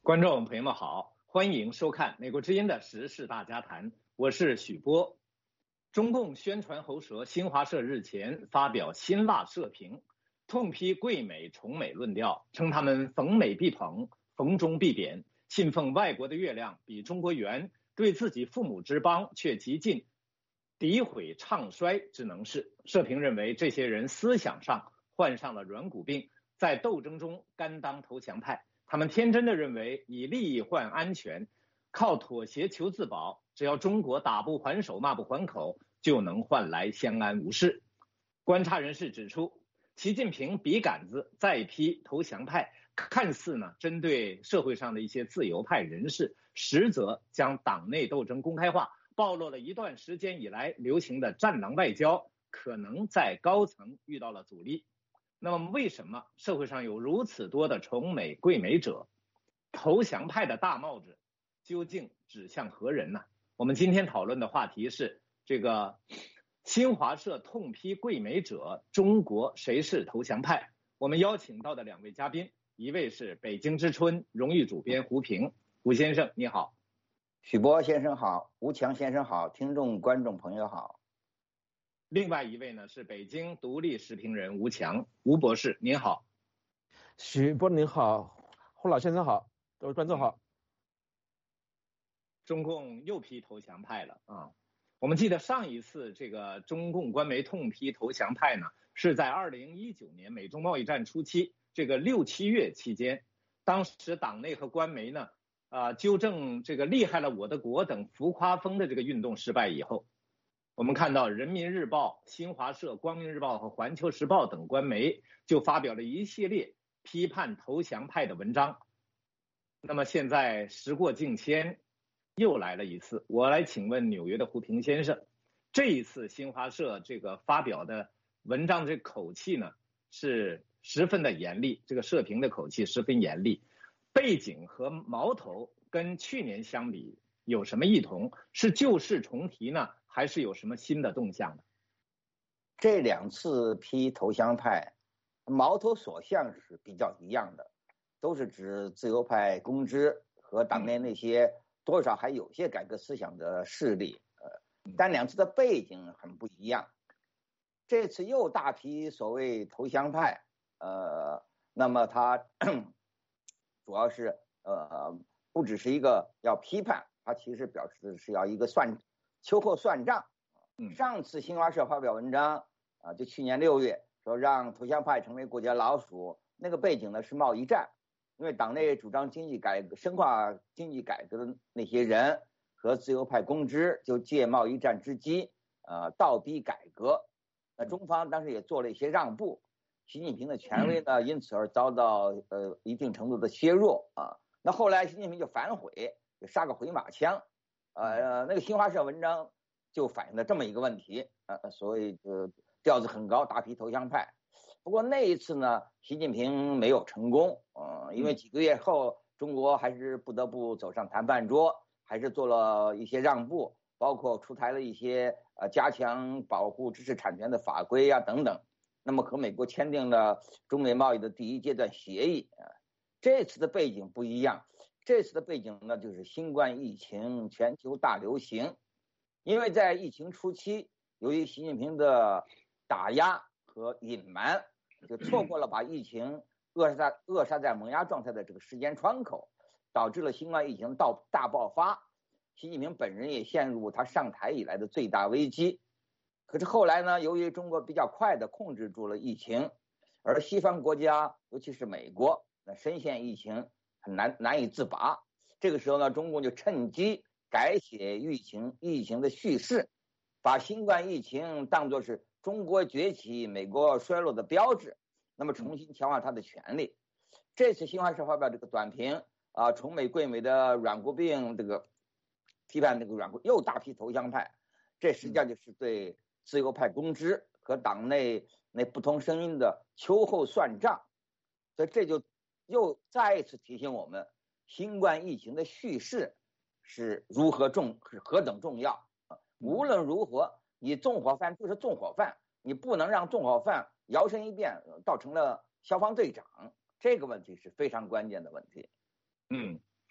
观众朋友们好，欢迎收看美国之音的时事大家谈，我是许波。中共宣传喉舌新华社日前发表辛辣社评，痛批桂美崇美论调，称他们逢美必捧，逢中必贬，信奉外国的月亮比中国圆，对自己父母之邦却极尽，诋毁唱衰之能事。社评认为，这些人思想上患上了软骨病，在斗争中甘当投降派。他们天真的认为，以利益换安全，靠妥协求自保，只要中国打不还手骂不还口，就能换来相安无事。观察人士指出，习近平笔杆子再批投降派，看似呢针对社会上的一些自由派人士，实则将党内斗争公开化，暴露了一段时间以来流行的战狼外交可能在高层遇到了阻力。那么为什么社会上有如此多的崇美贵美者？投降派的大帽子究竟指向何人呢？我们今天讨论的话题是这个新华社痛批贵美者，中国谁是投降派？我们邀请到的两位嘉宾，一位是北京之春荣誉主编胡平，胡先生你好。 许波先生好，吴强先生好，听众观众朋友好。 另外一位呢是北京独立时评人吴强，吴博士您好。 许波您好，胡老先生好，各位观众好。 中共又批投降派了啊！我们记得上一次这个中共官媒痛批投降派呢，是在2019年美中贸易战初期，这个6、7月期间，当时党内和官媒呢，纠正这个厉害了我的国等浮夸风的这个运动失败以后，我们看到人民日报、新华社、光明日报和环球时报等官媒就发表了一系列批判投降派的文章。那么现在时过境迁，又来了一次，我来请问纽约的胡平先生，这一次新华社这个发表的文章这口气呢是十分的严厉，这个社评的口气十分严厉，背景和矛头跟去年相比有什么异同？是旧事重提呢，还是有什么新的动向呢？ 这两次批投降派矛头所向是比较一样的，都是指自由派公知和党内那些多少还有些改革思想的势力，但两次的背景很不一样。这次又大批所谓投降派，那么他主要是不只是一个要批判，他其实表示是要一个秋后算账。上次新华社发表文章就去年6月说让投降派成为国家老鼠，那个背景呢是贸易战，因为党内主张经济改革、深化经济改革的那些人和自由派公知就借贸易战之机倒逼改革，那中方当时也做了一些让步，习近平的权威呢因此而遭到一定程度的削弱啊。那后来习近平就反悔，就杀个回马枪，那个新华社文章就反映了这么一个问题，所以调子很高，大批投降派。不过那一次呢，习近平没有成功，因为几个月后，中国还是不得不走上谈判桌，还是做了一些让步，包括出台了一些加强保护知识产权的法规啊等等。那么和美国签订了中美贸易的第1阶段协议。这次的背景不一样，这次的背景呢就是新冠疫情全球大流行，因为在疫情初期，由于习近平的打压和隐瞒，就错过了把疫情扼杀在萌芽状态的这个时间窗口，导致了新冠疫情大爆发。习近平本人也陷入他上台以来的最大危机。可是后来呢，由于中国比较快的控制住了疫情，而西方国家尤其是美国深陷疫情很难以自拔，这个时候呢，中共就趁机改写疫情的叙事，把新冠疫情当作是中国崛起、美国衰落的标志，那么重新强化它的权力。这次新华社发表这个短评崇美贵美的软骨病，这个批判这个软骨又大批投降派，这实际上就是对自由派公知和党内那不同声音的秋后算账。所以这就又再一次提醒我们，新冠疫情的叙事是何等重要。无论如何，你纵火犯就是纵火犯，你不能让纵火犯摇身一变造成了消防队长，这个问题是非常关键的问题。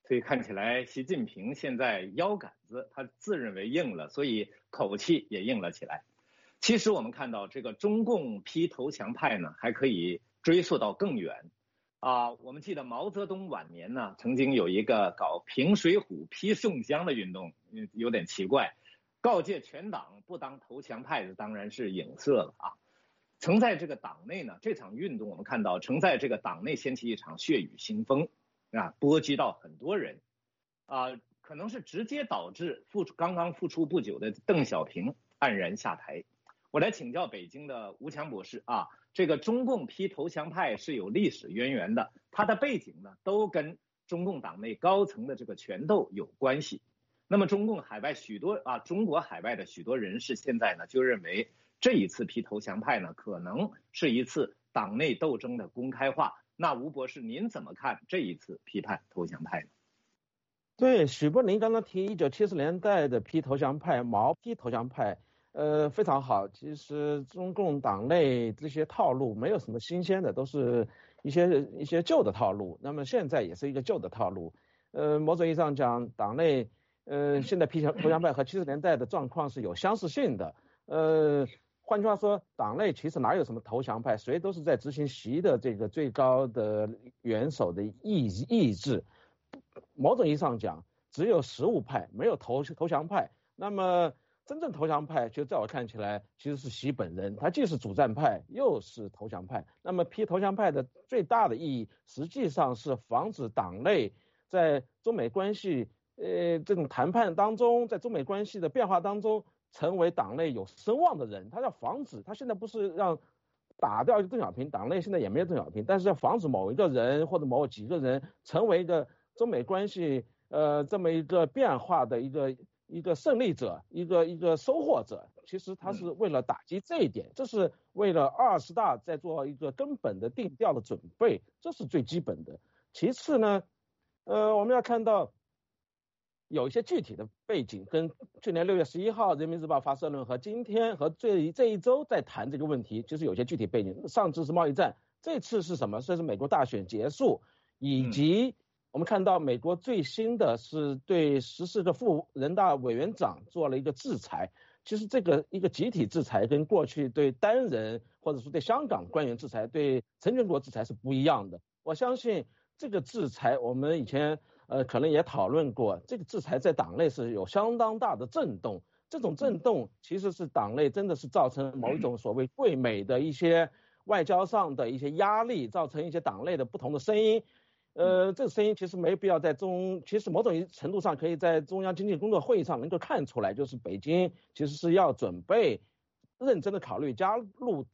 所以看起来习近平现在腰杆子他自认为硬了，所以口气也硬了起来。其实我们看到这个中共批投降派呢，还可以追溯到更远我们记得毛泽东晚年呢，曾经有一个搞平水浒批宋江的运动，有点奇怪，告诫全党不当投降派的当然是影射了曾在这个党内呢，这场运动我们看到曾在这个党内掀起一场血雨腥风波及到很多人可能是直接导致刚刚复出不久的邓小平黯然下台。我来请教北京的吴强博士这个中共批投降派是有历史渊源的，它的背景呢都跟中共党内高层的这个权斗有关系。那么中国海外的许多人士现在呢就认为这一次批投降派呢可能是一次党内斗争的公开化。那吴博士您怎么看这一次批判投降派呢？ 对，许波您刚刚提1970年代的批投降派，毛批投降派，非常好。其实中共党内这些套路没有什么新鲜的，都是一些旧的套路。那么现在也是一个旧的套路。某种意义上讲，党内现在批投降派和70年代的状况是有相似性的。换句话说，党内其实哪有什么投降派，谁都是在执行习的这个最高的元首的意志。某种意义上讲，只有实务派，没有投降派。那么真正投降派，就在我看起来，其实是习本人，他既是主战派，又是投降派。那么批投降派的最大的意义，实际上是防止党内在中美关系这种谈判当中，在中美关系的变化当中，成为党内有声望的人。他要防止，他现在不是让打掉一个邓小平，党内现在也没有邓小平，但是要防止某一个人或者某几个人成为一个中美关系这么一个变化的一个胜利者，一个收获者。其实他是为了打击这一点，这是为了20大在做一个根本的定调的准备，这是最基本的。其次呢，我们要看到有一些具体的背景，跟去年6月11号人民日报发社论和今天和这一周在谈这个问题，就是有些具体背景。上次是贸易战，这次是什么？这是美国大选结束，以及我们看到美国最新的是对14个副人大委员长做了一个制裁。其实这个一个集体制裁跟过去对单人或者说对香港官员制裁、对陈全国制裁是不一样的。我相信这个制裁我们以前可能也讨论过，这个制裁在党内是有相当大的震动。这种震动其实是党内真的是造成某一种所谓对美的一些外交上的一些压力，造成一些党内的不同的声音。这个声音其实没必要其实某种程度上可以在中央经济工作会议上能够看出来，就是北京其实是要准备认真的考虑加入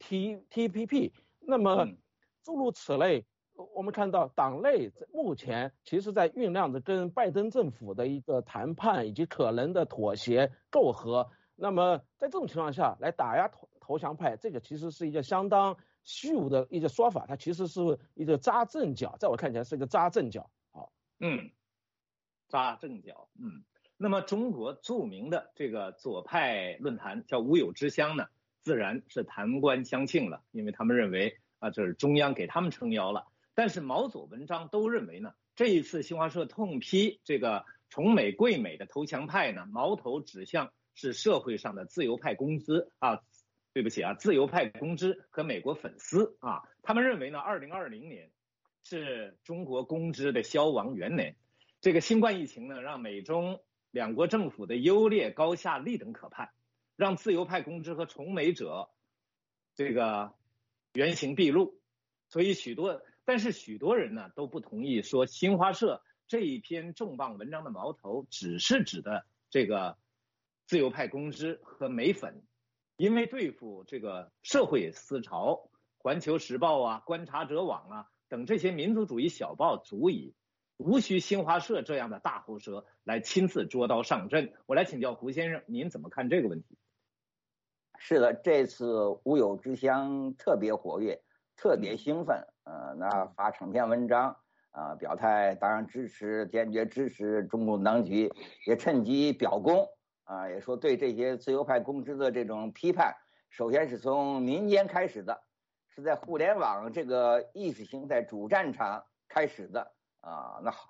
TPP。那么诸如此类，我们看到党内目前其实在酝酿着跟拜登政府的一个谈判以及可能的妥协媾和。那么在这种情况下来打压投降派，这个其实是一个相当虚无的一个说法，它其实是一个扎阵脚，在我看起来是一个扎阵脚。好， 扎阵脚。那么中国著名的这个左派论坛叫无有之乡呢，自然是弹冠相庆了，因为他们认为这是中央给他们撑腰了。但是毛左文章都认为呢，这一次新华社痛批这个崇美贵美的投降派呢，矛头指向是社会上的自由派公知自由派公知和美国粉丝他们认为呢，2020年是中国公知的消亡元年。这个新冠疫情呢，让美中两国政府的优劣高下立等可判，让自由派公知和崇美者这个原形毕露。所以但是许多人呢都不同意说新华社这一篇重磅文章的矛头只是指的这个自由派公知和美粉，因为对付这个社会思潮，环球时报观察者网等这些民族主义小报足矣，无需新华社这样的大喉舌来亲自捉刀上阵。我来请教胡先生，您怎么看这个问题？ 是的，这次无有之乡特别活跃，特别兴奋，那发成篇文章表态当然坚决支持中共当局，也趁机表功也说对这些自由派公知的这种批判，首先是从民间开始的，是在互联网这个意识形态主战场开始的那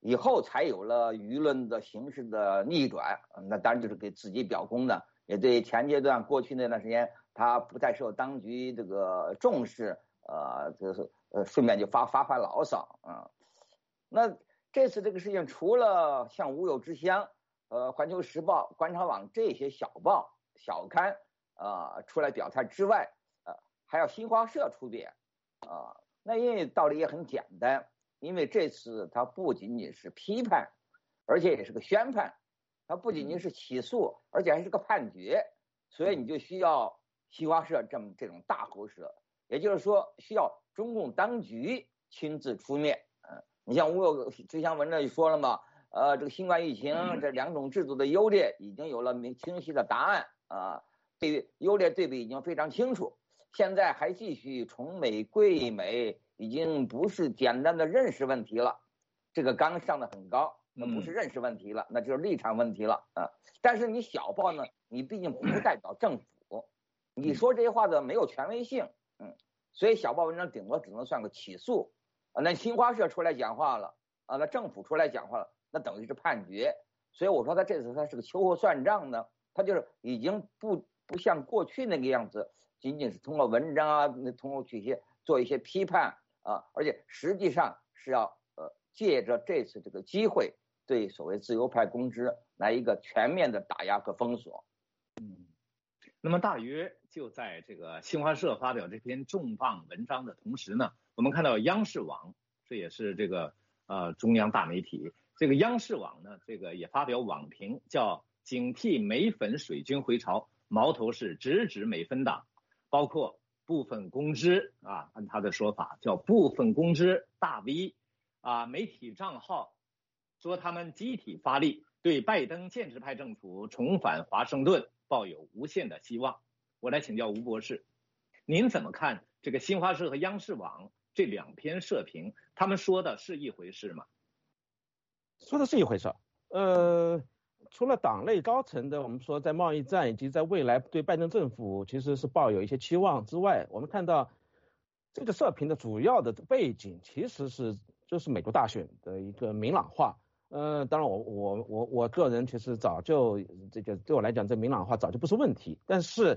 以后才有了舆论的形势的逆转，那当然就是给自己表功的，也对前阶段过去那段时间他不太受当局这个重视，就是顺便就发牢骚啊。那这次这个事情，除了像无有之乡、环球时报、观察网这些小报小刊出来表态之外，还要新华社出面那因为道理也很简单。因为这次它不仅仅是批判，而且也是个宣判，它不仅仅是起诉，而且还是个判决，所以你就需要新华社这种大喉舌，也就是说需要中共当局亲自出面。你像吴有之乡文章就说了嘛，这个新冠疫情这两种制度的优劣已经有了清晰的答案对于优劣对比已经非常清楚，现在还继续崇美贵美，已经不是简单的认识问题了，这个纲上的很高，那不是认识问题了，那就是立场问题了但是你小报呢，你毕竟不代表政府，你说这些话的没有权威性，所以小报文章顶多只能算个起诉那新华社出来讲话了那政府出来讲话了，那等于是判决。所以我说他这次他是个秋后算账呢，他就是已经不像过去那个样子，仅仅是通过文章通过做一些批判而且实际上是要借着这次这个机会，对所谓自由派公知来一个全面的打压和封锁。 那么大约就在这个新华社发表这篇重磅文章的同时呢，我们看到央视网，这也是这个中央大媒体，这个央视网呢，这个也发表网评，叫警惕美粉水军回潮，矛头是直指美粉党，包括部分公知按他的说法叫部分公知大 V 媒体账号说他们集体发力，对拜登建制派政府重返华盛顿抱有无限的希望。我来请教吴博士，您怎么看这个新华社和央视网这两篇社评，他们说的是一回事吗？ 说的是一回事。除了党内高层的我们说在贸易战以及在未来对拜登政府其实是抱有一些期望之外，我们看到这个社评的主要的背景其实就是美国大选的一个明朗化。当然我个人其实早就这个对我来讲这明朗化早就不是问题，但是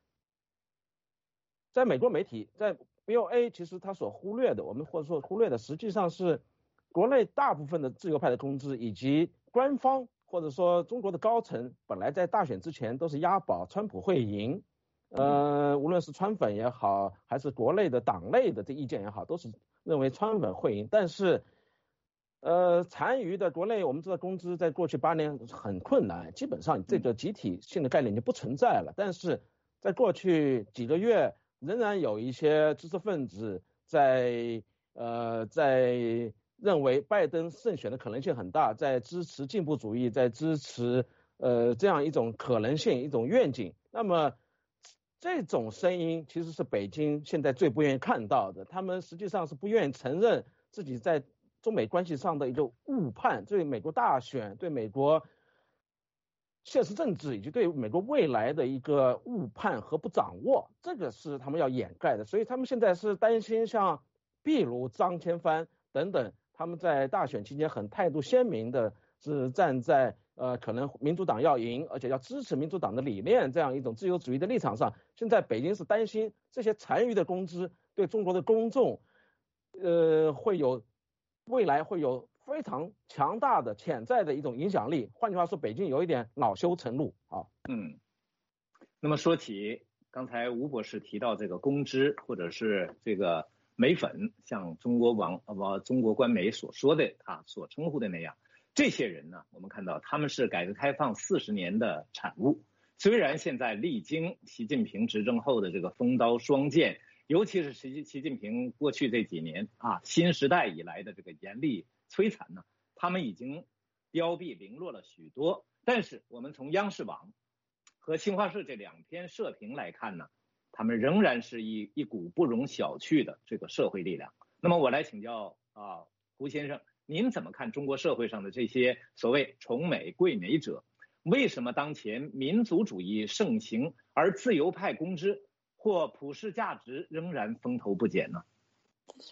在美国媒体在 BOA 其实他所忽略的，我们或者说忽略的实际上是国内大部分的自由派的公知以及官方或者说中国的高层本来在大选之前都是押宝川普会赢，无论是川粉也好，还是国内的党内的这意见也好，都是认为川粉会赢。但是残余的国内我们知道公知在过去8年很困难，基本上这个集体性的概念就不存在了。但是在过去几个月，仍然有一些知识分子在认为拜登胜选的可能性很大，在支持进步主义，在支持这样一种可能性一种愿景。那么这种声音其实是北京现在最不愿意看到的，他们实际上是不愿意承认自己在中美关系上的一个误判，对美国大选对美国现实政治以及对美国未来的一个误判和不掌握，这个是他们要掩盖的。所以他们现在是担心像譬如张千帆等等，他们在大选期间很态度鲜明的是站在可能民主党要赢，而且要支持民主党的理念这样一种自由主义的立场上。现在北京是担心这些残余的公知对中国的公众未来会有非常强大的潜在的一种影响力。换句话说，北京有一点恼羞成怒那么说起刚才吴博士提到这个公知或者是这个美粉，像中国官媒所说的他所称呼的那样，这些人呢，我们看到他们是改革开放40年的产物。虽然现在历经习近平执政后的这个锋刀双剑，尤其是习近平过去这几年新时代以来的这个严厉摧残呢，他们已经凋敝零落了许多。但是我们从央视网和新华社这两篇社评来看呢，他们仍然是一股不容小觑的这个社会力量。那么我来请教胡先生，您怎么看中国社会上的这些所谓崇美贵美者？为什么当前民族主义盛行，而自由派公知或普世价值仍然风头不减呢？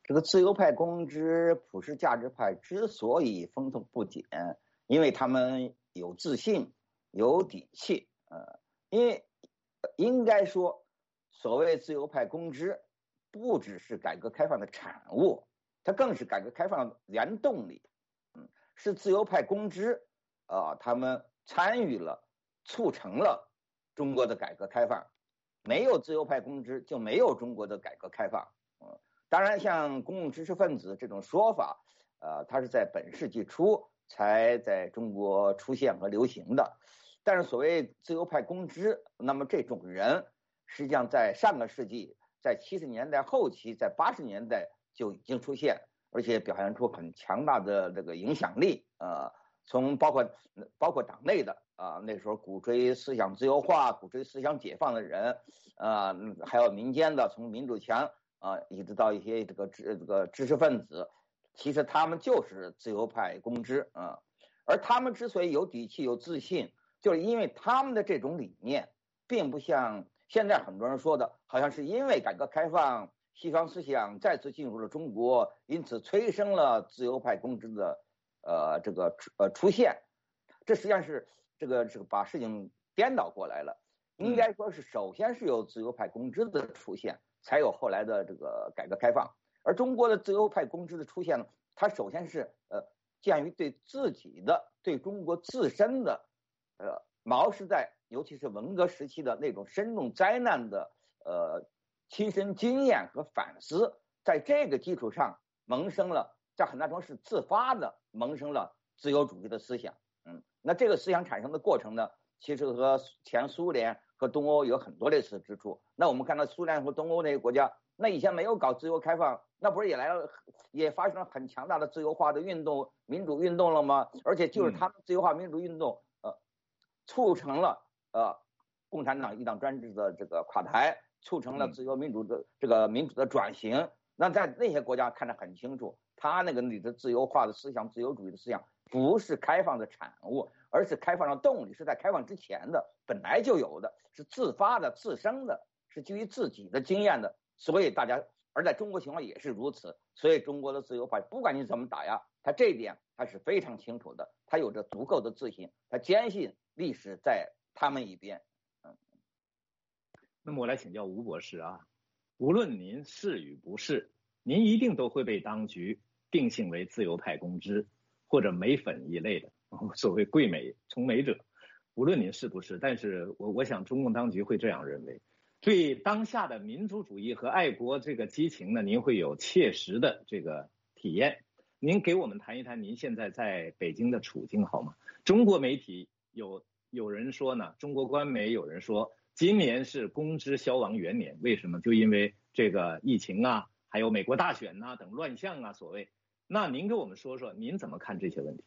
这个自由派公知、普世价值派之所以风头不减，因为他们有自信、有底气。因为应该说，所谓自由派公知，不只是改革开放的产物，它更是改革开放的原动力。是自由派公知他们参与了、促成了中国的改革开放。没有自由派公知，就没有中国的改革开放。当然，像公共知识分子这种说法，它是在本世纪初才在中国出现和流行的。但是所谓自由派公知，那么这种人实际上在上个世纪，在70年代后期，在80年代就已经出现，而且表现出很强大的这个影响力。从包括党内的那时候鼓吹思想自由化、鼓吹思想解放的人，还有民间的，从民主墙一直到一些这个知识分子，其实他们就是自由派公知。而他们之所以有底气、有自信，就是因为他们的这种理念，并不像现在很多人说的，好像是因为改革开放，西方思想再次进入了中国，因此催生了自由派公知的出现。这实际上是这个把事情颠倒过来了。应该说是首先是有自由派公知的出现，才有后来的这个改革开放。而中国的自由派公知的出现呢，它首先是鉴于对自己的、对中国自身的毛时代，尤其是文革时期的那种深重灾难的亲身经验和反思，在这个基础上萌生了，在很大程度是自发的萌生了自由主义的思想。那这个思想产生的过程呢，其实和前苏联和东欧有很多类似之处。那我们看到苏联和东欧那些国家，那以前没有搞自由开放，那不是也发生了很强大的自由化的运动、民主运动了吗？而且就是他们自由化民主运动促成了共产党一党专制的这个垮台，促成了自由民主的这个民主的转型。那在那些国家看得很清楚，他那个里的自由化的思想、自由主义的思想不是开放的产物，而是开放的动力，是在开放之前的，本来就有的，是自发的、自生的，是基于自己的经验的。所以大家，而在中国情况也是如此。所以中国的自由派，不管你怎么打压，他这一点他是非常清楚的，他有着足够的自信，他坚信历史在他们一边。 那么我来请教吴博士无论您是与不是，您一定都会被当局定性为自由派公知或者美粉一类的所谓贵美崇美者，无论您是不是，但是我想中共当局会这样认为。对当下的民主主义和爱国这个激情呢，您会有切实的这个体验。您给我们谈一谈您现在在北京的处境好吗？中国媒体有人说呢，中国官媒有人说今年是公知消亡元年，为什么？就因为这个疫情还有美国大选等乱象所谓。那您给我们说说您怎么看这些问题？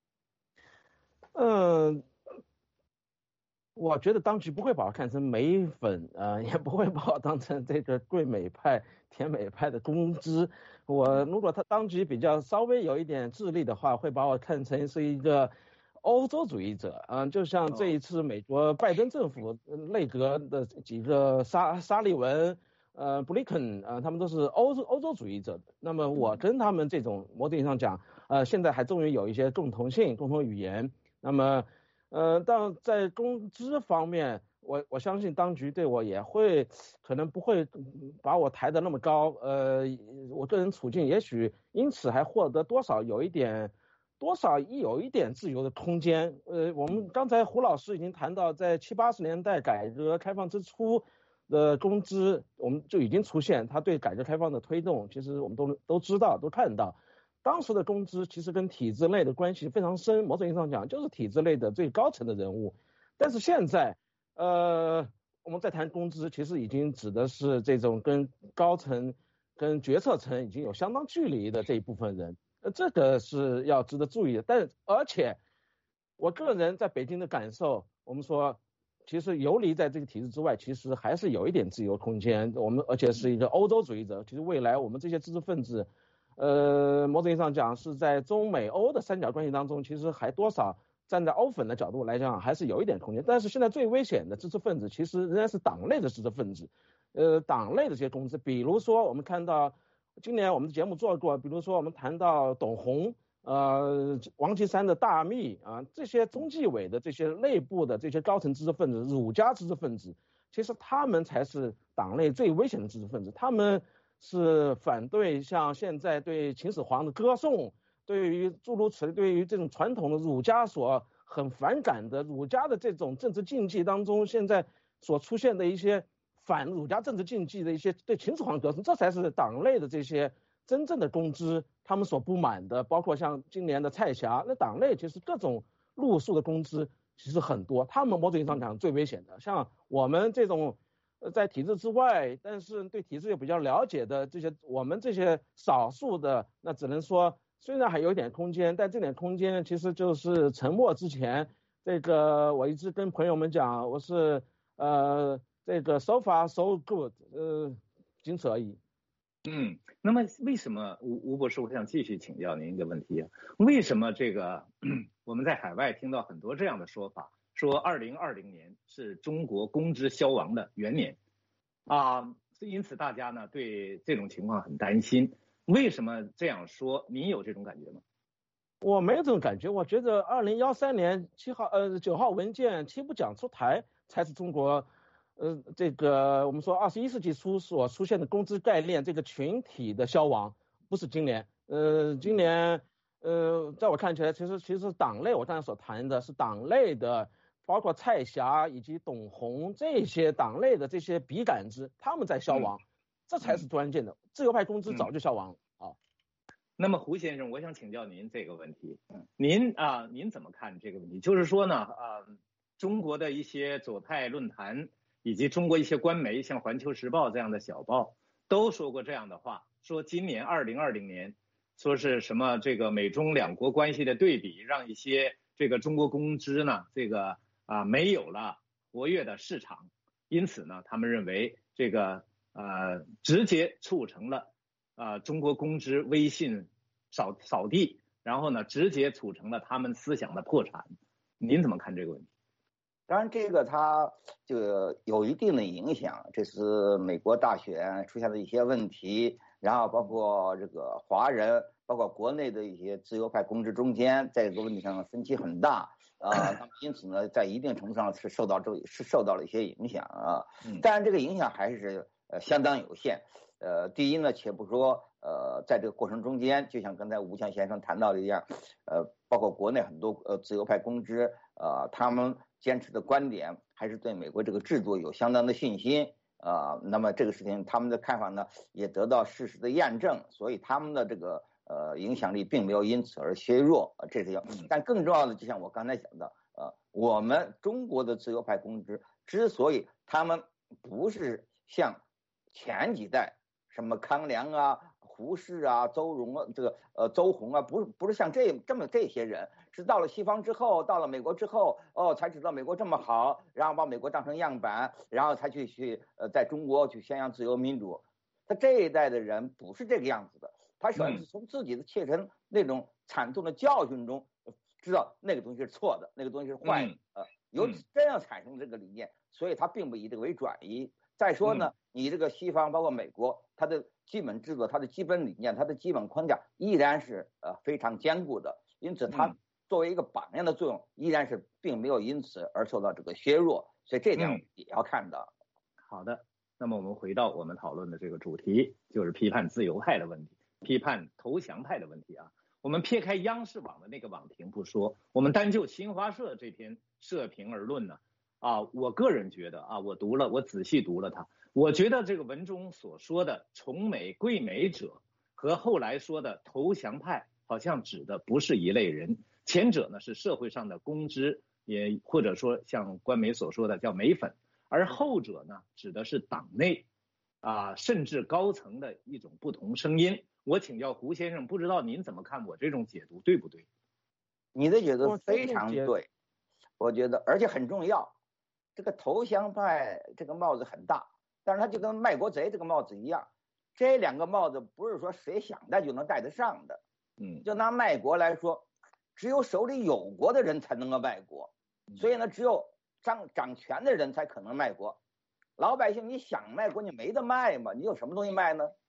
我觉得当局不会把我看成美粉，也不会把我当成这个贵美派、甜美派的公知。如果他当局比较稍微有一点智力的话，会把我看成是一个欧洲主义者。就像这一次美国拜登政府内阁的几个沙利文、布林肯，他们都是欧洲主义者。那么我跟他们这种某种意义上讲，现在还终于有一些共同性、共同语言。那么但在公知方面，我相信当局对我也可能不会把我抬得那么高。我个人处境也许因此还获得多少有一点自由的空间。我们刚才胡老师已经谈到，在70、80年代改革开放之初的公知，我们就已经出现，他对改革开放的推动，其实我们都知道、都看到。当时的公知其实跟体制内的关系非常深，某种意义上讲就是体制内的最高层的人物。但是现在我们在谈公知，其实已经指的是这种跟高层跟决策层已经有相当距离的这一部分人，这个是要值得注意的。而且我个人在北京的感受，我们说其实游离在这个体制之外，其实还是有一点自由空间。而且是一个欧洲主义者，其实未来我们这些知识分子某种意义上讲是在中美欧的三角关系当中，其实还多少站在欧粉的角度来讲还是有一点空间。但是现在最危险的知识分子其实仍然是党内的知识分子，党内的这些公知。比如说我们看到今年我们的节目做过，比如说我们谈到董洪，王岐山的大秘啊，这些中纪委的这些内部的这些高层知识分子、儒家知识分子，其实他们才是党内最危险的知识分子，他们是反对像现在对秦始皇的歌颂，对于诸如此类，对于这种传统的儒家所很反感的儒家的这种政治禁忌当中，现在所出现的一些反儒家政治禁忌的一些对秦始皇歌颂，这才是党内的这些真正的公知他们所不满的。包括像今年的蔡霞，那党内其实各种路数的公知其实很多，他们某种意义上讲最危险的。像我们这种在体制之外，但是对体制又比较了解的这些，我们这些少数的，那只能说虽然还有一点空间，但这点空间其实就是沉默之前。这个我一直跟朋友们讲，我是这个 so far so good，仅此而已。 那么为什么吴博士，我想继续请教您一个问题，为什么这个我们在海外听到很多这样的说法，说2020年是中国公知消亡的元年啊，因此大家呢对这种情况很担心。为什么这样说？您有这种感觉吗？ 我没有这种感觉，我觉得2013年9号文件7部讲出台才是中国这个我们说21世纪初所出现的公知概念这个群体的消亡，不是今年。今年在我看起来，其实党内我刚才所谈的是党内的，包括蔡霞以及董洪这些党内的这些笔杆子，他们在消亡，这才是关键的。自由派公知早就消亡了。 那么胡先生，我想请教您这个问题，您怎么看这个问题？就是说呢，中国的一些左派论坛以及中国一些官媒，像《环球时报》这样的小报，都说过这样的话，说今年2020年，说是什么这个美中两国关系的对比，让一些这个中国公知呢，这个没有了活跃的市场，因此呢，他们认为这个直接促成了中国公知威信扫地，然后呢，直接促成了他们思想的破产。您怎么看这个问题？ 当然，这个它就有一定的影响，这是美国大选出现的一些问题，然后包括这个华人，包括国内的一些自由派公知中间，在这个问题上分歧很大因此呢，在一定程度上是受到了一些影响啊。当然，这个影响还是相当有限。第一呢，且不说在这个过程中间，就像刚才吴强先生谈到的一样，包括国内很多自由派公知他们坚持的观点还是对美国这个制度有相当的信心那么这个事情他们的看法呢也得到事实的验证，所以他们的这个影响力并没有因此而削弱这是但更重要的，就像我刚才讲的我们中国的自由派公知之所以他们不是像前几代什么康梁胡适周荣这个周鸿不是像这些人，是到了西方之后，到了美国之后才知道美国这么好，然后把美国当成样板，然后才去在中国去宣扬自由民主。他这一代的人不是这个样子的，他首先是从自己的切身那种惨痛的教训中知道那个东西是错的，那个东西是坏的由此这样产生这个理念，所以他并不以这个为转移。再说呢，你这个西方包括美国，它的基本制度、它的基本理念、它的基本框架依然是非常坚固的，因此它作为一个榜样的作用依然是并没有因此而受到这个削弱，所以这点也要看到。 好的，那么我们回到我们讨论的这个主题，就是批判自由派的问题，批判投降派的问题我们撇开央视网的那个网评不说，我们单就新华社这篇社评而论呢我个人觉得我仔细读了它，我觉得这个文中所说的崇美贵美者和后来说的投降派好像指的不是一类人，前者呢是社会上的公知，也或者说像官媒所说的叫美粉，而后者呢指的是党内甚至高层的一种不同声音。我请教胡先生，不知道您怎么看我这种解读对不对？ 你的解读非常对，我觉得而且很重要。这个投降派这个帽子很大，但是它就跟卖国贼这个帽子一样，这两个帽子不是说谁想戴就能戴得上的。就拿卖国来说，只有手里有国的人才能够卖国，所以呢，只有掌权的人才可能卖国。老百姓你想卖国，你没得卖嘛，你有什么东西卖呢？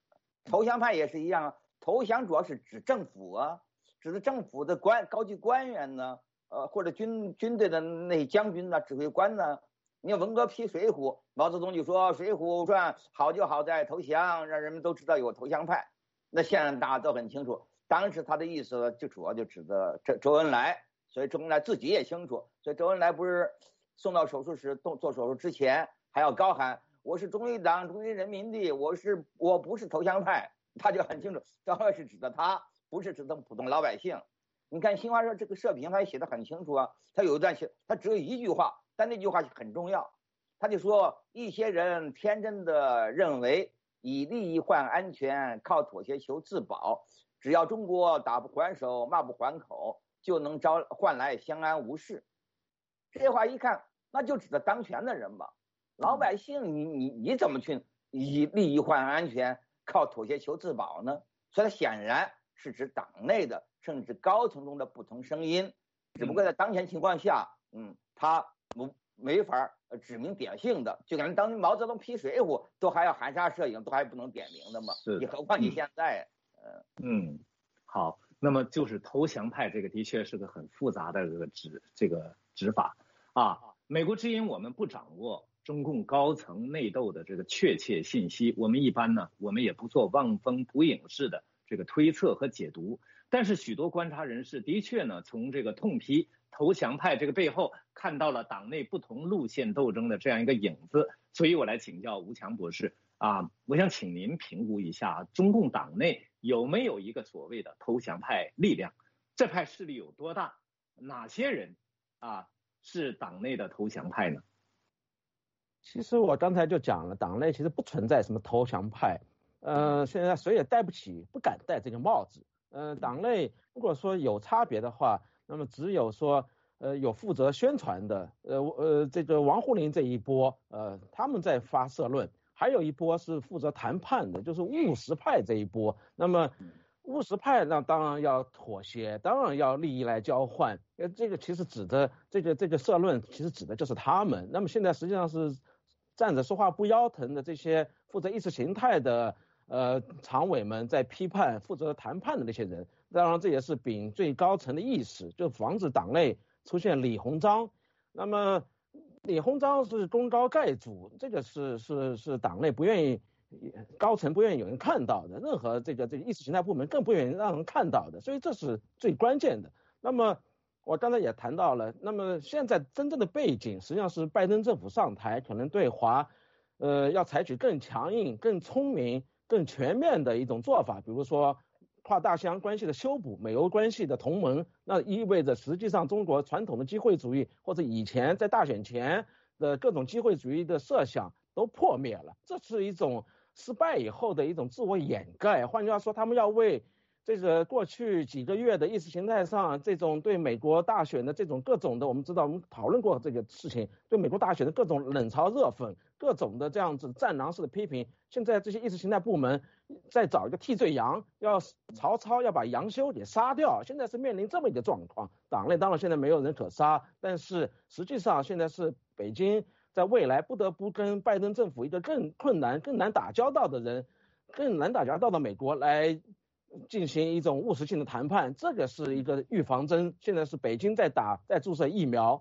投降派也是一样，投降主要是指政府啊，指的政府的高级官员呢，或者军队的那将军呢、指挥官呢。你看文革批水浒，毛泽东就说《水浒传》好就好在投降，让人们都知道有投降派。那现在大家都很清楚，当时他的意思就主要就指的周恩来，所以周恩来自己也清楚，所以周恩来不是送到手术室做手术之前还要高喊我是中立党中国人民的，我不是投降派，他就很清楚，当然是指的他，不是指的普通老百姓。你看新华社这个社评他也写得很清楚啊，他有一段写，他只有一句话，但那句话很重要，他就说一些人天真的认为以利益换安全，靠妥协求自保，只要中国打不还手骂不还口，就能换来相安无事。这话一看那就指的当权的人吧，老百姓你怎么去以利益换安全，靠妥协求自保呢？所以它显然是指党内的甚至高层中的不同声音，只不过在当前情况下，他没法指名点姓的，就感觉当年毛泽东批水浒都还要含沙射影，都还不能点名的嘛，你何况你现在， 好，那么就是投降派这个的确是个很复杂的这个指法啊。美国之音我们不掌握中共高层内斗的这个确切信息，我们一般呢，我们也不做望风捕影式的这个推测和解读，但是许多观察人士的确呢，从这个痛批投降派这个背后看到了党内不同路线斗争的这样一个影子，所以我来请教吴强博士啊，我想请您评估一下中共党内有没有一个所谓的投降派力量，这派势力有多大，哪些人是党内的投降派呢？ 其实我刚才就讲了，党内其实不存在什么投降派，现在谁也戴不起，不敢戴这个帽子。党内如果说有差别的话，那么只有说有负责宣传的，这个王沪宁这一波，他们在发社论，还有一波是负责谈判的，就是务实派这一波。那么务实派那当然要妥协，当然要利益来交换，这个其实指的这个社论其实指的就是他们。那么现在实际上是站着说话不腰疼的这些负责意识形态的常委们在批判负责谈判的那些人，当然这也是秉最高层的意识，就防止党内出现李鸿章。那么李鸿章是功高盖主，这个是党内不愿意，高层不愿意有人看到的，任何这个意识形态部门更不愿意让人看到的，所以这是最关键的。那么我刚才也谈到了，那么现在真正的背景实际上是拜登政府上台，可能对华要采取更强硬、更聪明、更全面的一种做法，比如说跨大西洋关系的修补、美欧关系的同盟，那意味着实际上中国传统的机会主义或者以前在大选前的各种机会主义的设想都破灭了，这是一种失败以后的一种自我掩盖。换句话说，他们要为这个过去几个月的意识形态上这种对美国大选的这种各种的，我们知道我们讨论过这个事情，对美国大选的各种冷嘲热讽，各种的这样子战狼式的批评，现在这些意识形态部门在找一个替罪羊，要曹操要把杨修给杀掉，现在是面临这么一个状况。党内当然现在没有人可杀，但是实际上现在是北京在未来不得不跟拜登政府一个更困难、更难打交道的人、更难打交道的美国来进行一种务实性的谈判，这个是一个预防针。现在是北京在注射疫苗。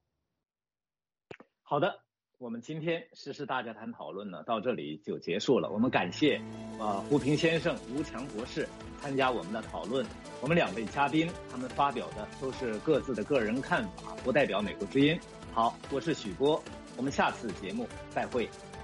好的，我们今天时事大家谈讨论呢到这里就结束了。我们感谢胡平先生、吴强博士参加我们的讨论。我们两位嘉宾他们发表的都是各自的个人看法，不代表美国之音。好，我是许波，我们下次节目再会。